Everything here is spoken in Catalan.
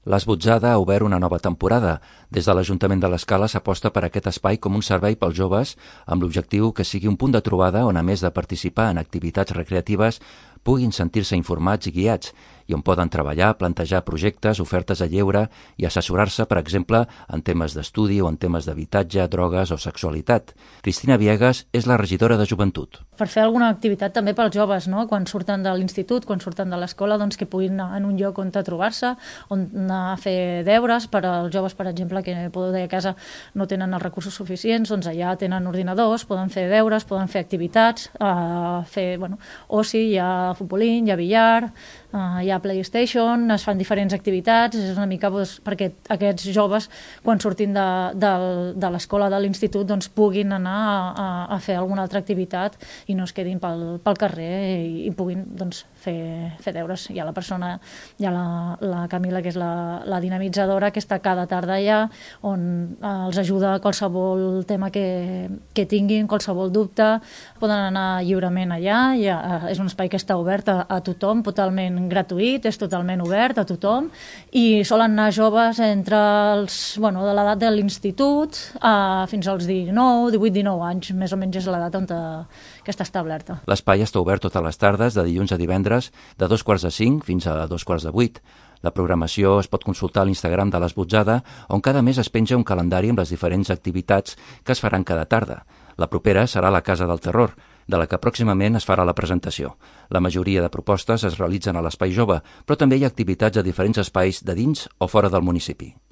L'Esbotzada ha obert una nova temporada. Des de l'Ajuntament de l'Escala s'aposta per aquest espai com un servei pels joves amb l'objectiu que sigui un punt de trobada on, a més de participar en activitats recreatives, puguin sentir-se informats i guiats i on poden treballar, plantejar projectes, ofertes a lleure i assessorar-se, per exemple, en temes d'estudi o en temes d'habitatge, drogues o sexualitat. Cristina Viegas és la regidora de Joventut. Per fer alguna activitat també pels joves, no? Quan surten de l'institut, quan surten de l'escola, doncs que puguin anar en un lloc on trobar-se, on anar a fer deures. Per als joves, per exemple, que poder a casa no tenen els recursos suficients, doncs allà tenen ordinadors, poden fer deures, poden fer activitats, fer oci, hi ha futbolín, hi ha billar, hi ha PlayStation, es fan diferents activitats, és una mica perquè aquests joves, quan surtin de l'escola, de l'institut, doncs puguin anar a fer alguna altra activitat i no es quedin pel carrer i puguin fer deures. Hi ha la persona, hi ha la Camila, que és la dinamitzadora, que està cada tarda allà, on els ajuda a qualsevol tema que tinguin, qualsevol dubte, poden anar lliurement allà, és un espai que està obert a tothom, totalment gratuït, és totalment obert a tothom, i solen anar joves entre de l'edat de l'institut fins als 18-19 anys, més o menys és l'edat on que està establerta. L'espai està obert totes les tardes, de dilluns a divendres, de 2:45 fins a 2:45. La programació es pot consultar a l'Instagram de l'Esbotzada, on cada mes es penja un calendari amb les diferents activitats que es faran cada tarda. La propera serà la Casa del Terror, de la que pròximament es farà la presentació. La majoria de propostes es realitzen a l'Espai Jove, però també hi ha activitats a diferents espais de dins o fora del municipi.